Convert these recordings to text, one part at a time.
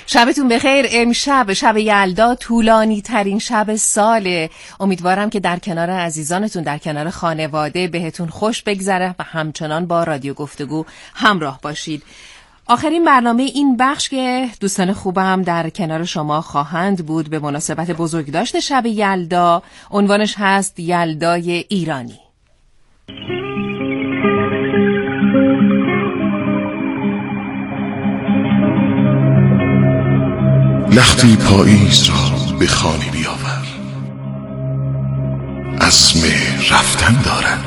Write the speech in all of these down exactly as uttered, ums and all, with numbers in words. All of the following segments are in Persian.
شبتون بخیر. امشب شب یلدا طولانی ترین شب ساله. امیدوارم که در کنار عزیزانتون، در کنار خانواده بهتون خوش بگذره و همچنان با رادیو گفتگو همراه باشید. آخرین برنامه این بخش که دوستان خوبم در کنار شما خواهند بود به مناسبت بزرگداشت شب یلدا. عنوانش هست یلدای ایرانی. لختی پاییز را به خانه بیاور، عزم رفتن دارد.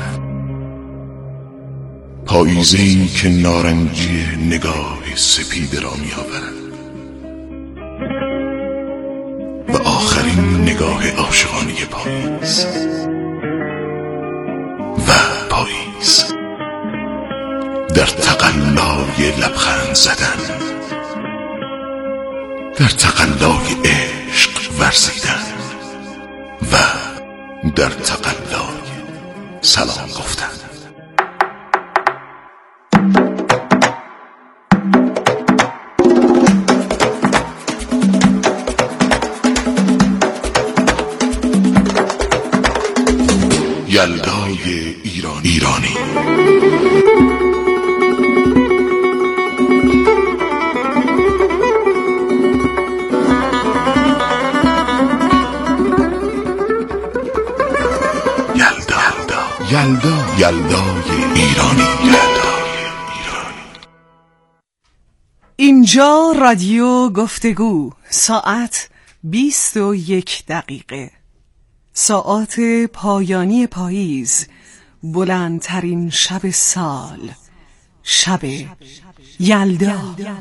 پاییزی که نارنجی نگاه سپیده را می آورد و آخرین نگاه عاشقانه پاییز و پاییز در تقلای لبخند زدن، در تقلای عشق ورزیدن و در تقلای سلام گفتن. یلدای ایرانی ایرانی یلدا یلدای ایرانی یلدای ایرانی. اینجا رادیو گفتگو، ساعت بیست و یک دقیقه، ساعات پایانی پاییز، بلندترین شب سال، شب یلدا.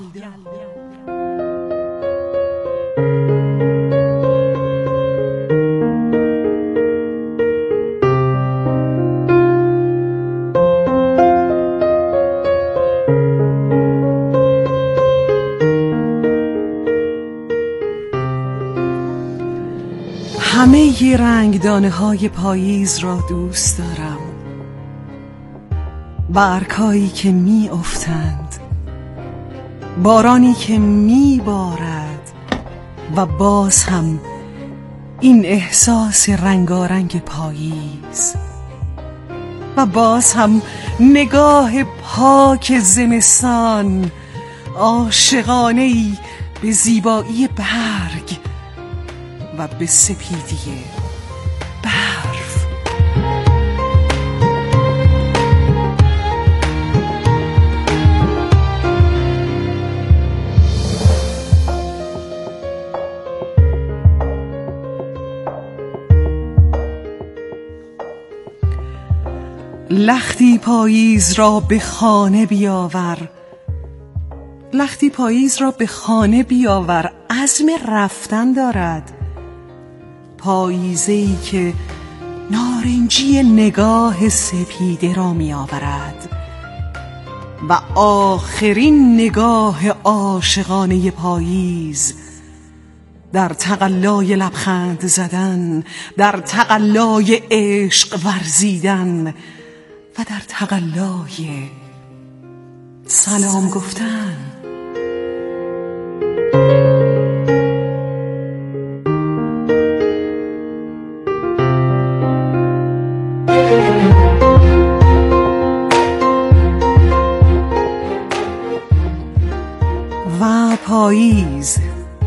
همه ی رنگدانه های پاییز را دوست دارم، برگ‌هایی که می افتند، بارانی که می بارد و باز هم این احساس رنگارنگ پاییز و باز هم نگاه پاک زمستان، عاشقانه‌ای به زیبایی برگ و به سپیدی برف. لختی پاییز را به خانه بیاور، لختی پاییز را به خانه بیاور، عزم رفتن دارد. پاییزه‌ای که نارنجی نگاه سپیده را می آورد و آخرین نگاه عاشقانه پاییز در تقلای لبخند زدن، در تقلای عشق ورزیدن و در تقلای سلام گفتن. و پاییز،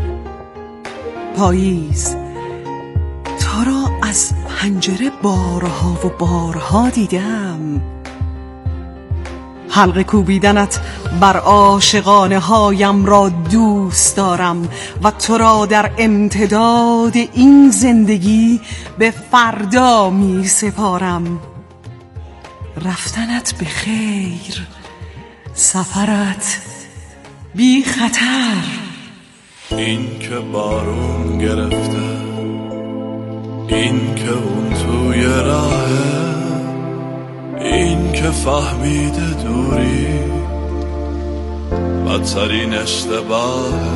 پاییز تو را از پنجره بارها و بارها دیدم. حلقه کوبیدنت بر عاشقانه هایم را دوست دارم و تو را در امتداد این زندگی به فردا می سپارم. رفتنت به خیر، سفرت بی خطر. این که بارون گرفته، این که اون توی راهه، این که فهمیده دوری بدترین اشتباهه.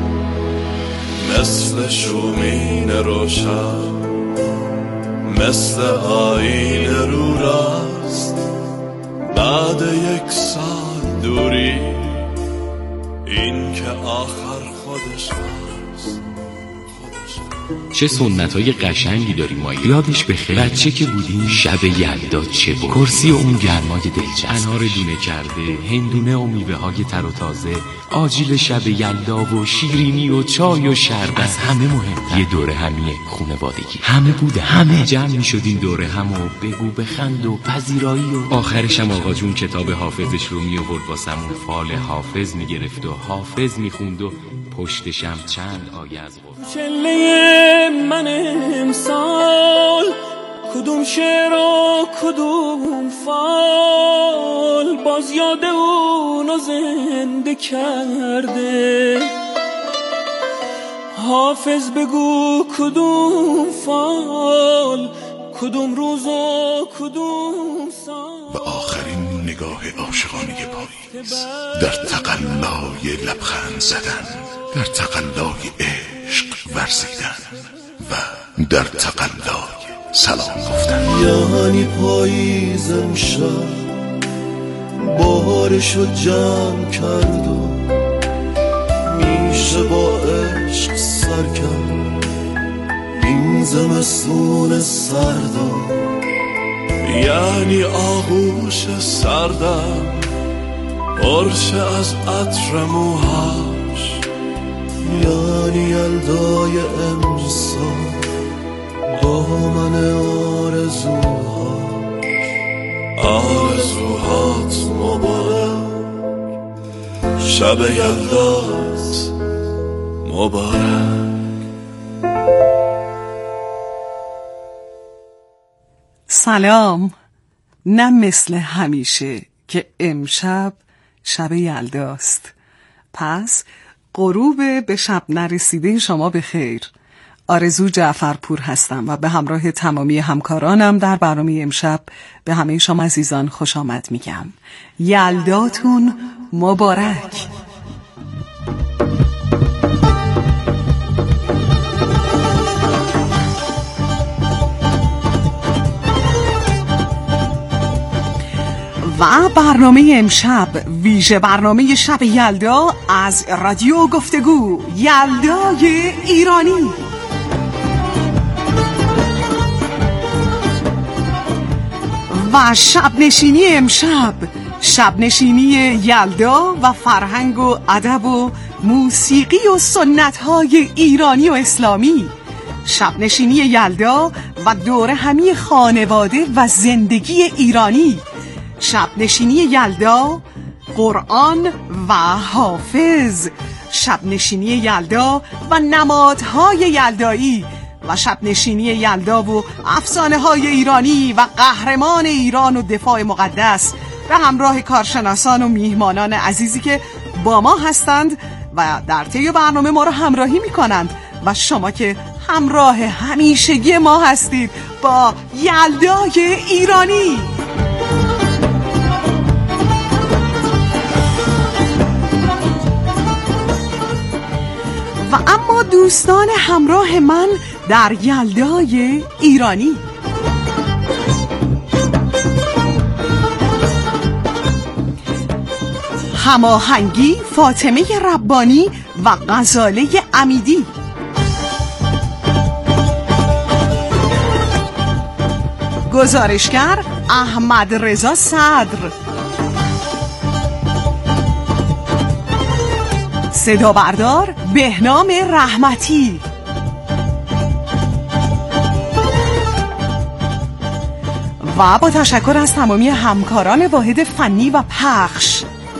مثل شومین روشن، مثل آیین رو راست، بعد یک سال دوری. این که آخر خودش هست. چه سنت‌های قشنگی داریم ما. یادش بخیر بچه که بودیم شب یلدا چه بود، کرسی و اون گرمای دلچسب، انار دونه کرده، هندونه و میوه‌های تر و تازه، آجیل شب یلدا و شیرینی و چای و شربت. از همه مهمتر یه دوره همیه خانوادگی. همه بوده، همه جمع می‌شدیم دوره هم و بگو بخند و پذیرایی و آخرش هم آقا جون کتاب حافظش رو می‌آورد واسمون، فال حافظ می‌گرفت و حافظ می‌خوند و پشتشم چند آیه از قرآن. چله من امسال کدوم شعر و کدوم فال باز یاد اونو زنده کرده. حافظ بگو کدوم فال کدوم روز و کدوم سال. و آخرین نگاه عاشقانه پاییز در تقلای لبخند زدن، در تقلای عشق ورزیدن و در تقلای سلام گفتن. یعنی پاییز امشب بارشو جمع کرد و میشه با عشق سر کرد این زمستون سردا. یعنی آغوش سردم پرشه از عطر موهاش، یعنی یلدای امسال دامن آرزوهاش. آرزوهات مبارک، شب یلدات مبارک. سلام. نه مثل همیشه که امشب شب یلداست. پس غروب به شب نرسیده شما به خیر. آرزو جعفرپور هستم و به همراه تمامی همکارانم در برنامه امشب به همه شما عزیزان خوش آمد میگم. یلداتون مبارک. و برنامه امشب ویژه برنامه شب یلدا از رادیو گفتگو یلدای ایرانی. و شب نشینی امشب شب نشینی یلدا و فرهنگ و ادب و موسیقی و سنت‌های ایرانی و اسلامی. شب نشینی یلدا و دوره همی خانواده و زندگی ایرانی. شب نشینی یلدا، قرآن و حافظ. شب نشینی یلدا و نمادهای یلدایی. و شب نشینی یلدا و افسانه های ایرانی و قهرمان ایران و دفاع مقدس به همراه کارشناسان و میهمانان عزیزی که با ما هستند و در طی برنامه ما رو همراهی می کنند و شما که همراه همیشگی ما هستید با یلدای ایرانی. و اما دوستان همراه من در یلدای ایرانی، هماهنگی فاطمه ربانی و غزاله امیدی. گزارشگر احمد رضا صدر. صدا بردار بهنام رحمتی. و با تشکر از تمامی همکاران واحد فنی و پخش،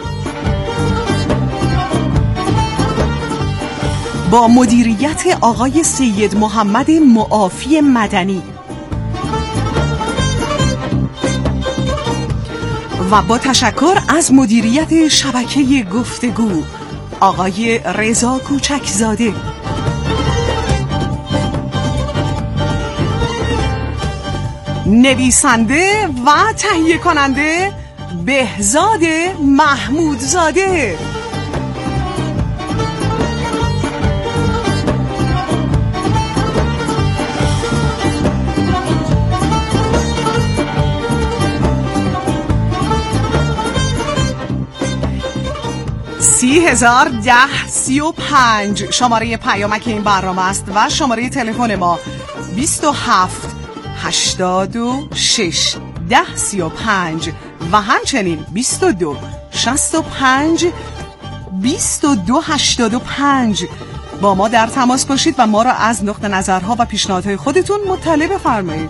با مدیریت آقای سید محمد معافی مدنی و با تشکر از مدیریت شبکه گفتگو آقای رضا کوچکزاده. نویسنده و تهیه کننده بهزاد محمودزاده. سی سی هزار ده سی و پنج شماره پیامک این برنامه است و شماره تلفن ما بیست و هفت هشتاد و شش ده سی و پنج و همچنین بیست و دو شصت و پنج بیست و دو هشتاد و پنج. با ما در تماس باشید و ما را از نقطه نظرها و پیشنهادهای خودتون مطلع بفرمایید.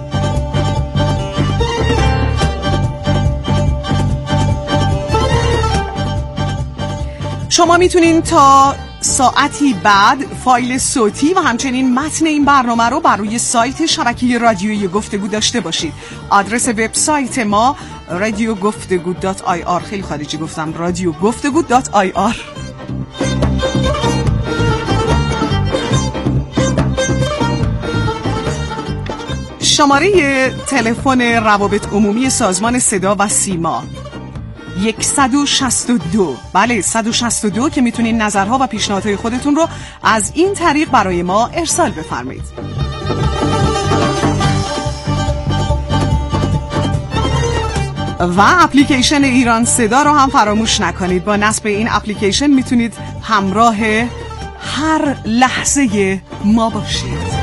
شما میتونین تا ساعتی بعد فایل صوتی و همچنین متن این برنامه رو بر روی سایت شبکه رادیویی گفتگو داشته باشید. آدرس وبسایت ما رادیو گفتگو دات آی آر. خیلی خارجی گفتم، رادیو گفتگو دات آی آر. شماره تلفن روابط عمومی سازمان صدا و سیما صد و شصت و دو، بله صد و شصت و دو، که میتونین نظرها و پیشنهادهای خودتون رو از این طریق برای ما ارسال بفرمایید. و اپلیکیشن ایران صدا رو هم فراموش نکنید. با نصب این اپلیکیشن میتونید همراه هر لحظه ما باشید.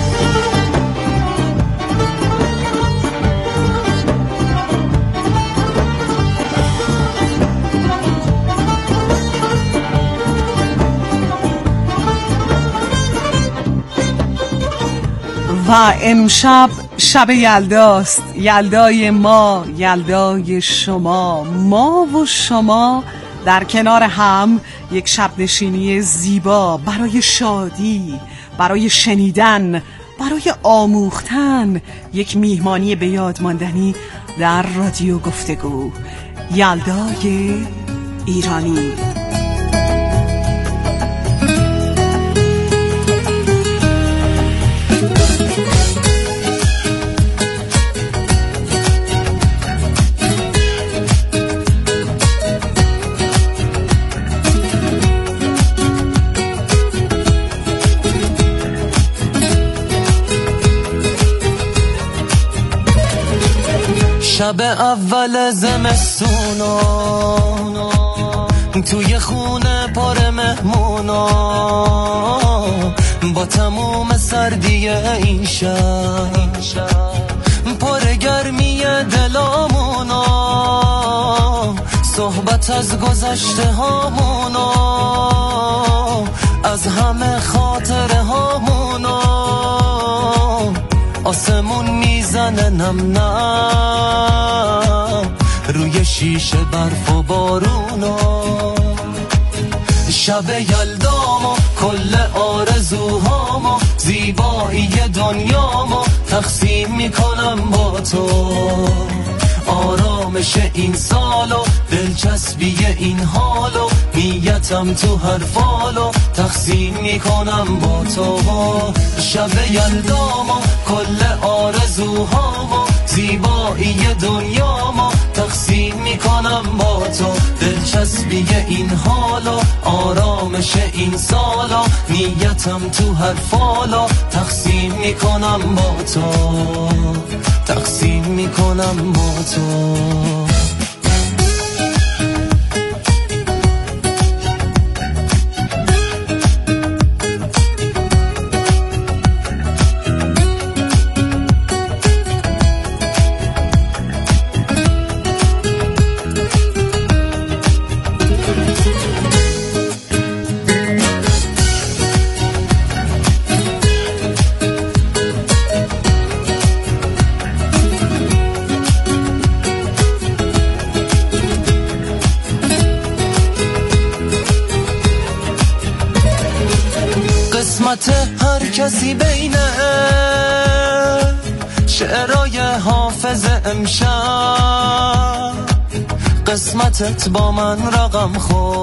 و امشب شب یلداست، یلدای ما، یلدای شما. ما و شما در کنار هم یک شب نشینی زیبا برای شادی، برای شنیدن، برای آموختن، یک میهمانی به یاد ماندنی در رادیو گفتگو. یلدای ایرانی. شب اول زمستونا توی خونه پر مهمونا، با تموم سردی این شب پر گرمی دلامونا، صحبت از گذشته هامونا، از همه خاطره هامونا، آسمون میزنه نم نم روی شیشه برف و بارونا. شب یلدامو کل آرزوهامو، زیبایی دنیامو تقسیم میکنم با تو، آرامش این سالو، دلچسبی این حالو، نیتم تو هر فالو تقسیم میکنم با تو. شب یلدامو کل آرزوهامو، زیبایی دنیامو تقسیم میکنم با تو، دلچسبی این حالو، آرامش این سالو، نیتم تو هر فالو تقسیم میکنم با تو، تقسیم میکنم با تو. هر کسی بینه شعرهای حافظ امشب، قسمتت با من رقم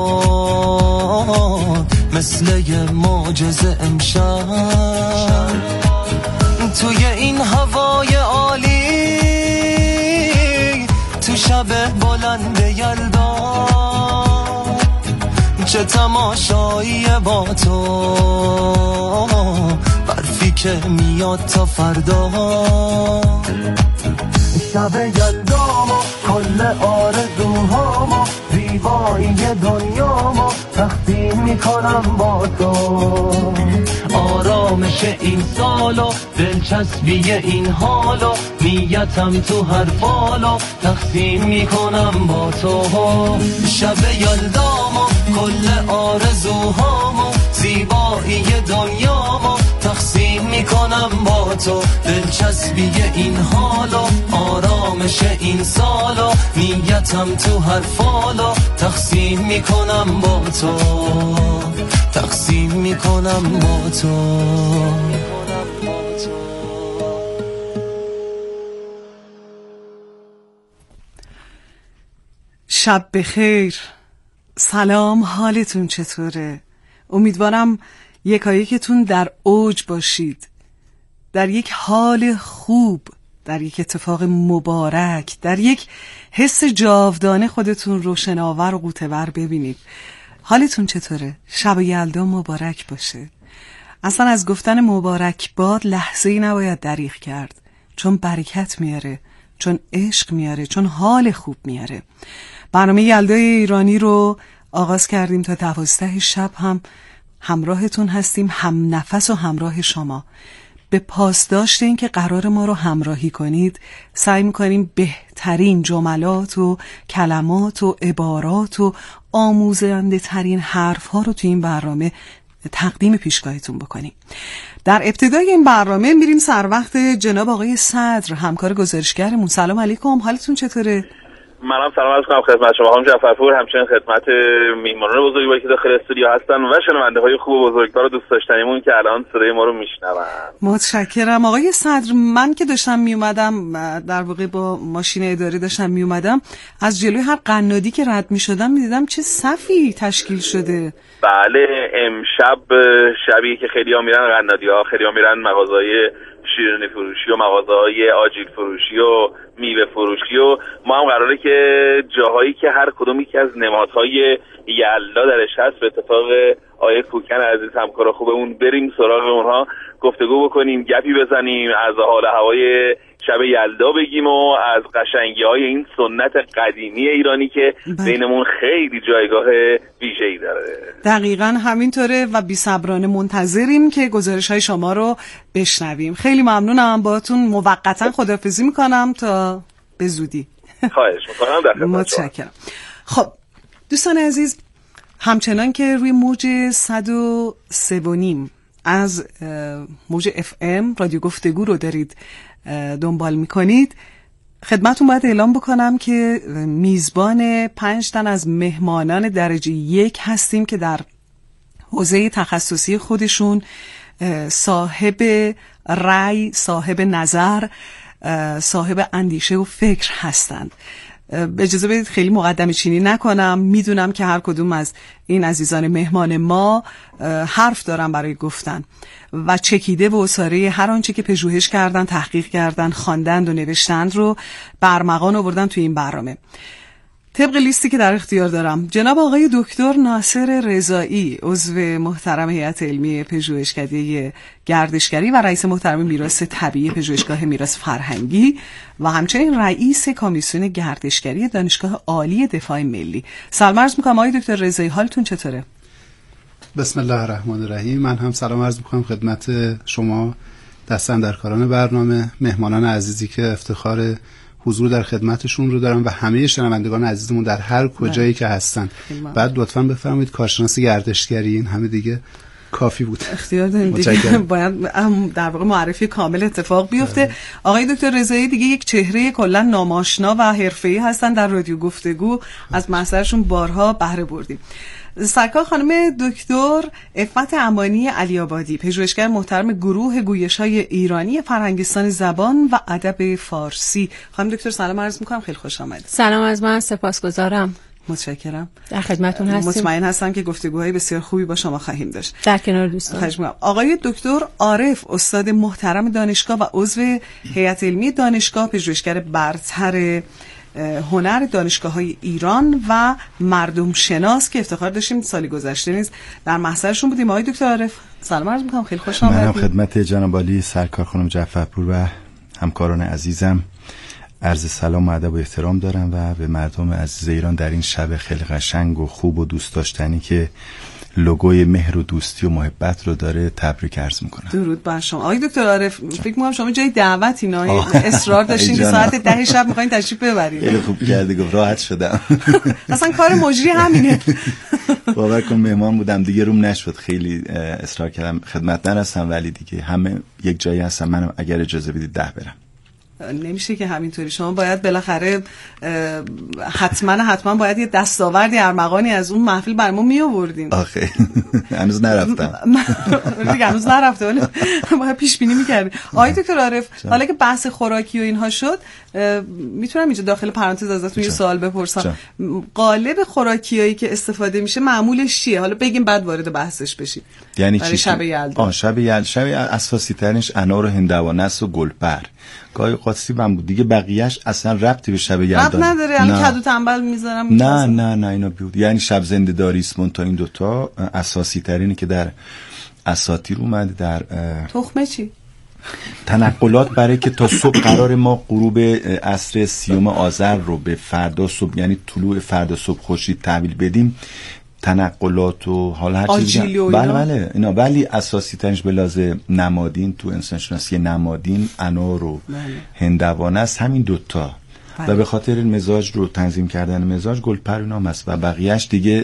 خورد مثل یه معجزه امشب، توی این هوای عالی، تو شب بلند یلدا، چه تماشایی با تو، برفی که میاد تا فردا. شب یلدامو کل آرزوهامو، زیبا زیبایی دنیامو تقسیم میکنم با تو. آرامش این سالو، دلچسبی این حالو، نیتم تو هر فالو تقسیم میکنم با تو. شب یلدامو، کل آرزوهامو، زیبایی دنیامو تقسیم میکنم با تو. دلچسبی این حالو، آرامش این سالو، نیتم تو هر فالو تقسیم میکنم با تو. تقسیم میکنم با تو. شب بخیر، سلام، حالتون چطوره؟ امیدوارم یکایکتون در اوج باشید، در یک حال خوب، در یک اتفاق مبارک، در یک حس جاودانه خودتون رو شناور و قوتور ببینید. حالتون چطوره؟ شب یلدا مبارک باشه. اصلا از گفتن مبارک باد لحظه‌ای نباید دریغ کرد، چون برکت میاره، چون عشق میاره، چون حال خوب میاره. برنامه یلدای ایرانی رو آغاز کردیم تا دوازده شب هم همراهتون هستیم، هم نفس و همراه شما. به پاسداشت این که قرار ما رو همراهی کنید سعی میکنیم بهترین جملات و کلمات و عبارات و آموزنده ترین حرف ها رو تو این برنامه تقدیم پیشگاهتون بکنیم. در ابتدای این برنامه میریم سر وقت جناب آقای صدر، همکار گزارشگرمون. سلام علیکم، حالتون چطوره؟ منم سلام عرض کنم خدمت شما خانم جعفرپور، همچنین خدمت میهمانان بزرگواری که داخل استودیو هستن و شنونده های خوب و بزرگوار و دوست داشتنیمون که الان صدای ما رو میشنون. متشکرم آقای صدر. من که داشتم میومدم، در واقع با ماشین اداری داشتم میومدم، از جلوی هر قنادی که رد میشدم میدیدم چه صفی تشکیل شده. بله، امشب شبیه که خیلی‌ها میرن قنادی‌ها، خیلی‌ها میرن مغازه‌های شیرینی فروشی و مغازه‌های آجیل فروشی و میوه فروشی و ما هم قراره که جاهایی که هر کدوم یکی از نمادهای یلدا درش هست به اتفاق آیه کوکن عزیز همکار خوبمون بریم سراغ اونها، گفتگو بکنیم، گپی بزنیم، از حال هوای شب یلدا بگیم و از قشنگی‌های این سنت قدیمی ایرانی که بینمون خیلی جایگاه ویژه‌ای داره. دقیقاً همینطوره و بی‌صبرانه منتظریم که گزارش‌های شما رو بشنویم. خیلی ممنونم، باهاتون موقتاً خداحافظی می‌کنم تا به زودی. خواهش می‌کنم، در خدمت. متشکرم. خب دوستان عزیز، همچنان که روی موج صد و سه و نیم از موج اف ام رادیو گفتگو رو دارید دنبال میکنید، خدمتون باید اعلام بکنم که میزبان پنج تن از مهمانان درجه یک هستیم که در حوزه تخصصی خودشون صاحب رأی، صاحب نظر، صاحب اندیشه و فکر هستند. اجازه بدید خیلی مقدمه چینی نکنم. میدونم که هر کدوم از این عزیزان مهمان ما حرف دارن برای گفتن و چکیده و اساره هر آنچه که پژوهش کردن، تحقیق کردن، خواندند و نوشتند رو برمغان آوردن توی این برنامه. طبق لیستی که در اختیار دارم، جناب آقای دکتر ناصر رضایی، عضو محترم هیئت علمی پژوهشکده گردشگری و رئیس محترم میراث طبیعی پژوهشگاه میراث فرهنگی و همچنین رئیس کمیسیون گردشگری دانشگاه عالی دفاع ملی. سلام عرض می‌کنم آقای دکتر رضایی، حالتون چطوره؟ بسم الله الرحمن الرحیم. من هم سلام عرض می‌کنم خدمت شما دستاندرکاران برنامه، مهمانان عزیزی که افتخار حضور در خدمتشون رو دارم و همه شنوندگان عزیزمون در هر کجایی که هستن. بعد لطفاً بفرمایید کارشناس گردشگری، این همه دیگه کافی بود. اختیار داریم دیگه، باید در واقع معرفی کامل اتفاق بیفته. ده. آقای دکتر رضایی دیگه یک چهره کلا ناماشنا و حرفه‌ای هستن در رادیو گفتگو، از محضرشون بارها بهره بردیم. سرکار خانم دکتر عفت امانی علی آبادی، پژوهشگر محترم گروه گویش‌های ایرانی فرهنگستان زبان و ادب فارسی. خانم دکتر سلام عرض می‌کنم، خیلی خوش آمدید. سلام از من، سپاسگزارم. متشکرم. در خدمتتون هستیم. مطمئن هستم که گفتگوهای بسیار خوبی با شما خواهیم داشت. در کنار دوستان. خواهش می‌کنم. آقای دکتر عارف، استاد محترم دانشگاه و عضو هیئت علمی دانشگاه، پژوهشگر برتر هنر دانشگاه‌های ایران و مردم شناس که افتخار داشتیم سالی گذشته نیز در محضرشون بودیم. آقای دکتر عارف سلام عرض می‌کنم، خیلی خوش آمدید. منم خدمت جناب عالی سرکار خانم جعفرپور و همکاران عزیزم عرض سلام و ادب و احترام دارم و به مردم عزیز ایران در این شب خیلی قشنگ و خوب و دوست داشتنی که لوگوی مهر و دوستی و محبت رو داره تبریک عرض میکنم. درود بر شما. آقای دکتر عارف، فکر می‌کنم شما جای دعوت اینا اصرار داشتین که ساعت ده شب می‌خواین تشریف ببرید. خیلی خوب کردی، گفت راحت شدم. اصلا کار مجری همینه. باور کن مهمان بودم دیگه روم نشد، خیلی اصرار کردم خدمت نرسم، ولی دیگه همه یک جایی هستن، منم اگر اجازه بدید ده برم. نمیشه که همینطوری، شما باید بالاخره حتما حتما باید یه دستاوردی ارمغانی از اون محفل برامون می آوردین. آخه هنوز نرفتم. دیگه هنوز نرفته، ولی باید پیش بینی می‌کردیم. آقای دکتر عارف، حالا که بحث خوراکی و اینها شد، میتونم اینجا داخل پرانتز ازتون یه سوال بپرسم؟ قالب خوراکیایی که استفاده میشه معمولش چیه؟ حالا بگیم بعد وارد بحثش بشیم. یعنی چی؟ شب یلدا. آه شب یلدا، شب اساسی ترینش انار و هندوانه است و گلپر. گاهی قاطسی من بود دیگه، بقیه‌اش اصلا ربطی به شب یلدا ربط نداره. یعنی کدو تنبل میذارم نه نه نه اینا بود. یعنی شب زنده داری اسمون تا این دوتا اساسی ترینی که در اساطیر اومده. در تخمه چی؟ تنقلات برای که تا صبح قرار ما غروب عصر سیوم آذر رو به فردا صبح، یعنی طلوع فردا صبح خورشید تحویل بدیم. تنقلات و حالا هر چیزی بله بله اینا، ولی اساسی ترینش به لحاظ نمادین تو انسان شناسی نمادین انار و بله. هندوانه است، همین دوتا بله. و به خاطر مزاج رو تنظیم کردن مزاج گلپر اینا است و بقیهش دیگه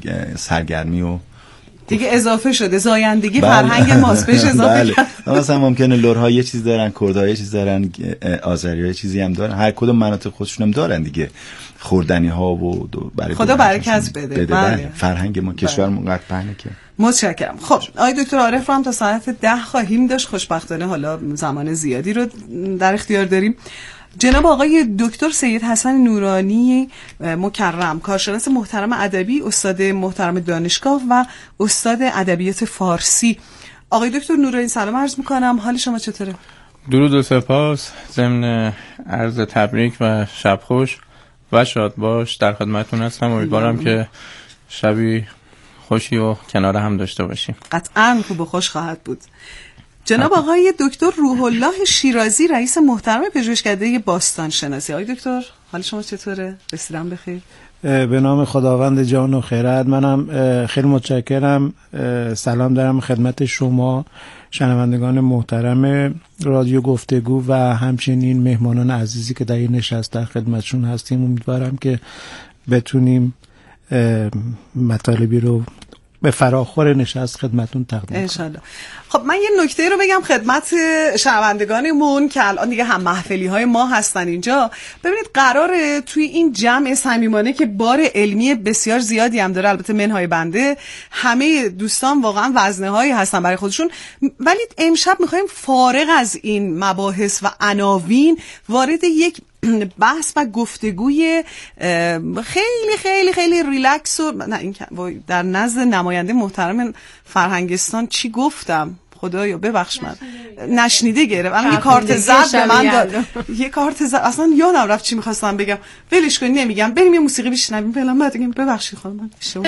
سرگرمی و دیگه اضافه شده، زایندگی بله. فرهنگ ماست بهش اضافه بله. کرد. مثلا ممکنه لرها یه چیز دارن، کردها یه چیز دارن، آذری‌ها یه چیزی هم دارن، هر کدوم مناطق خودشون هم دارن دیگه، خوردنی ها و برای خدا برکت بده, بده. بله. بله. فرهنگ ما کشورمون قد پهنه که. متشکرم. خب آقای دکتر عارف رو هم تا ساعت ده خواهیم داشت، خوشبختانه حالا زمان زیادی رو در اختیار داریم. جناب آقای دکتر سید حسن نورانی مکرم، کارشناس محترم ادبی، استاد محترم دانشگاه و استاد ادبیات فارسی. آقای دکتر نورانی سلام عرض میکنم، حال شما چطوره؟ درود و سپاس، ضمن عرض تبریک و شب خوش و شاد باش در خدمتتون هستم. امیدوارم که شبی خوشی و کنار هم داشته باشیم. قطعاً خوب و خوش خواهد بود. جناب آقای دکتر روح الله شیرازی، رئیس محترم پژوهشکده باستان شناسی. آقای دکتر حال شما چطوره؟ رسیدم بخیر؟ به نام خداوند جان و خیرت. منم خیلی متشکرم. سلام دارم خدمت شما شنوندگان محترم رادیو گفتگو و همچنین مهمانان عزیزی که در این نشست در خدمتشون هستیم. امیدوارم که بتونیم مطالبی رو به فراخور نشست خدمتون تقدیم کنم انشالله. خب من یه نکته رو بگم خدمت شنوندگانمون که الان دیگه هم محفلی های ما هستن اینجا. ببینید قراره توی این جمع صمیمانه که بار علمی بسیار زیادی هم داره، البته منهای بنده، همه دوستان واقعا وزنه هایی هستن برای خودشون، ولی امشب میخوایم فارغ از این مباحث و عناوین وارد یک بحث و گفتگوی خیلی خیلی خیلی ریلکس و نه این در نزد نماینده محترم فرهنگستان چی گفتم خدایا ببخش من نشنیده گرفت. الان یه کارت زرد به من داد، یه کارت زرد، اصلا یادم رفت چی می‌خواستم بگم، ولش کن نمیگم، بریم یه موسیقی بشنویم فعلا بعد بگم ببخشید خانم من اشتباه.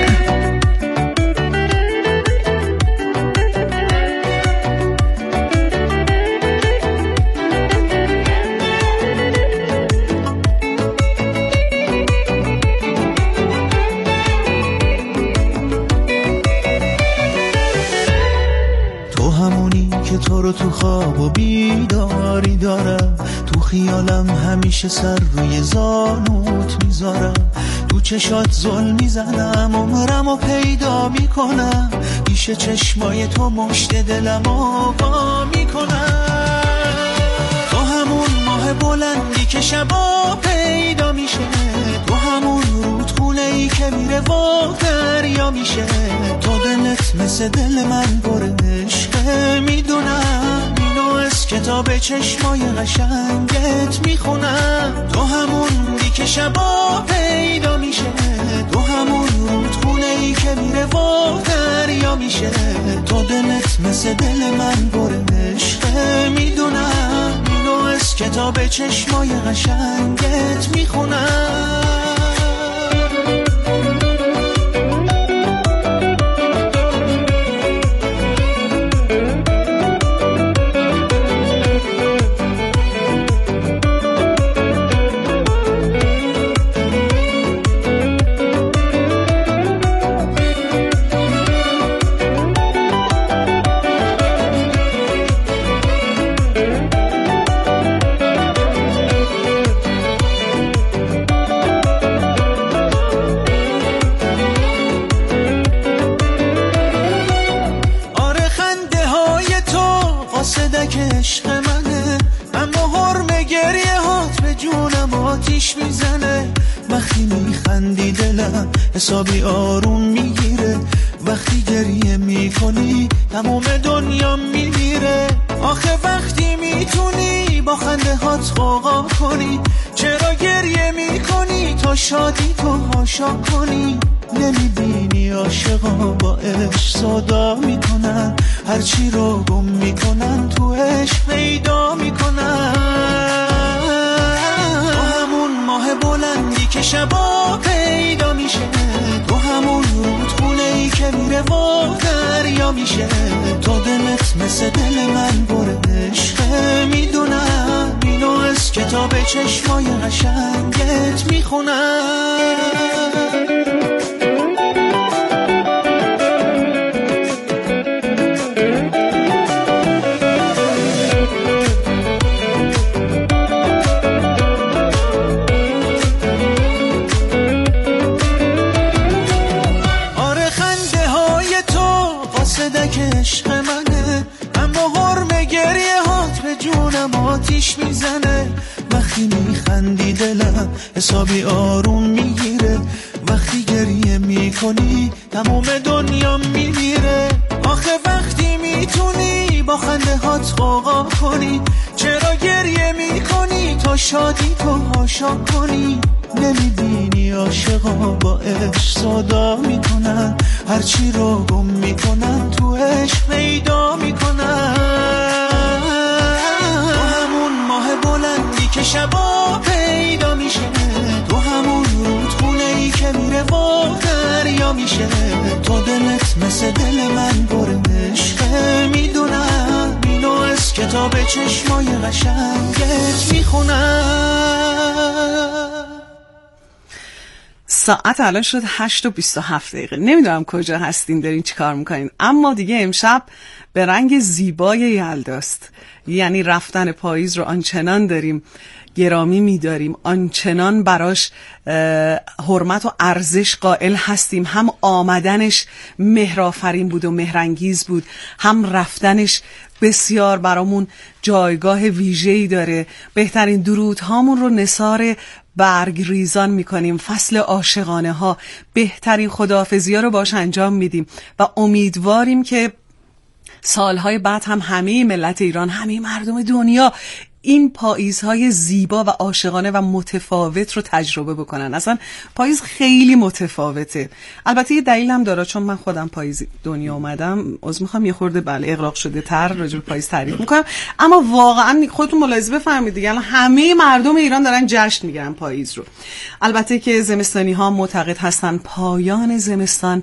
که تو رو تو خواب و بیداری دارم، تو خیالم همیشه سر روی زانوت میذارم، تو چشات ظلم میزنم عمرم و پیدا میکنم، پیش چشمای تو مشت دلم و با میکنم، تو همون ماه بلندی که شبا پیدا میشه، تو همون رودخونه ای که میره و دریا میشه، تو دلت مثل دل من پر عشقه، میدونم اینو از کتاب چشمای قشنگت میخونم، تو همون دی که شبا پیدا میشه، تو همون رودخونه ای که میره و دریا میشه، تو دلت مثل دل من پر عشقه، میدونم اینو از کتاب چشمای قشنگت میخونم. دلم حسابی آروم میگیره، وقتی گریه میکنی تمام دنیا میمیره. آخه وقتی میتونی با خنده هات غوغا کنی، چرا گریه میکنی تا شادی تو هاشا کنی؟ نمیبینی عاشقا با عشق صدا میکنن، هرچی رو گم میکنن تو عشق پیدا میکنن. تو همون ماه بلندی که شبا پیدا میشه، تو همون رودخونه ای که میره و دریا میشه. تو دلت مثل دل من پر عشقه، میدونم اینو از کتاب چشمای قشنگت میخونم. عشق منه، اما حرم گریه هات به جونم آتیش میزنه. وقتی میخندی دلم حسابی آروم میگیره، وقتی گریه میکنی تمام دنیا میمیره. آخه وقتی میتونی با خنده هات غوغا کنی، چرا گریه میکنی تا شادی تو هاشا کنی؟ نمیبینی عاشقا با عشق صدا میکنن، هرچی رو گم میکنن تو عشق پیدا میکنن. تو همون ماه بلندی که شبا پیدا میشه، تو همون رودخونه ای که میره و دریا میشه. تو دلت مثل دل من پر عشقه، میدونم اینو از کتاب چشمای قشنگت میخونم. ساعت الان شد هشت و بیست و هفت دقیقه. نمیدونم کجا هستین، دارین چی کار میکنین، اما دیگه امشب به رنگ زیبای یلداست. یعنی رفتن پاییز رو آنچنان داریم گرامی میداریم، آنچنان براش حرمت و ارزش قائل هستیم. هم آمدنش مهرآفرین بود و مهرانگیز بود، هم رفتنش بسیار برامون جایگاه ویژه‌ای داره. بهترین درودهامون رو نثار برگ ریزان میکنیم، فصل عاشقانه ها، بهترین خداحافظی ها رو باش انجام میدیم و امیدواریم که سالهای بعد هم همه ملت ایران، همه مردم دنیا این پاییزهای زیبا و عاشقانه و متفاوت رو تجربه بکنن. اصلا پاییز خیلی متفاوته. البته یه دلیل هم داره، چون من خودم پاییز دنیا اومدم، عذر میخوام یه خورده بله اغراق شده تر راجع به پاییز تعریف میکنم، اما واقعا خودتون ملاحظه بفرمایید دیگه همه مردم ایران دارن جشن میگیرن پاییز رو. البته که زمستانی ها معتقد هستن پایان زمستان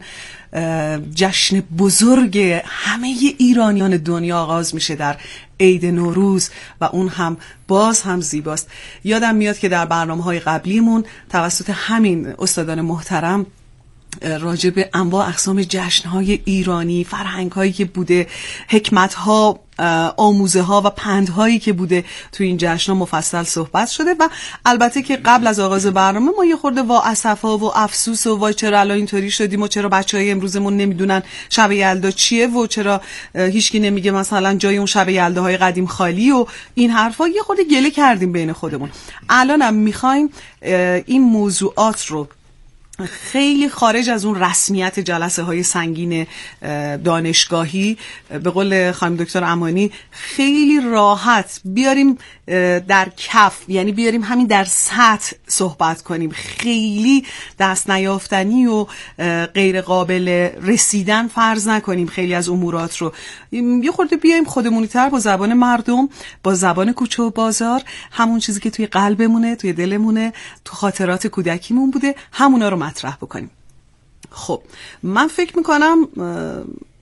جشن بزرگ همه ایرانیان دنیا آغاز میشه در عید نوروز و اون هم باز هم زیباست. یادم میاد که در برنامه‌های قبلیمون توسط همین استادان محترم راجع به انواع اقسام جشن‌های ایرانی، فرهنگ‌هایی که بوده، حکمت‌ها، آموزه‌ها و پندهایی که بوده تو این جشن‌ها مفصل صحبت شده و البته که قبل از آغاز برنامه ما یه خورده وا اسفا و افسوس و وای چرا الان اینطوری شدیم و چرا بچه‌های امروزمون نمیدونن شب یلدا چیه و چرا هیچکی نمیگه مثلا جای اون شب یلداهای قدیم خالی و این حرفا، یه خورده گله کردیم بین خودمون. الانم می‌خوایم این موضوعات رو خیلی خارج از اون رسمیت جلسه های سنگین دانشگاهی، به قول خانم دکتر امانی، خیلی راحت بیاریم در کف، یعنی بیاریم همین در سطح صحبت کنیم، خیلی دست نیافتنی و غیر قابل رسیدن فرض نکنیم خیلی از امورات رو. یه خورده بیایم خودمونی تر با زبان مردم، با زبان کوچه و بازار، همون چیزی که توی قلبمونه، توی دلمونه، تو خاطرات کودکیمون بوده، همونا رو مطرح بکنیم. خب من فکر میکنم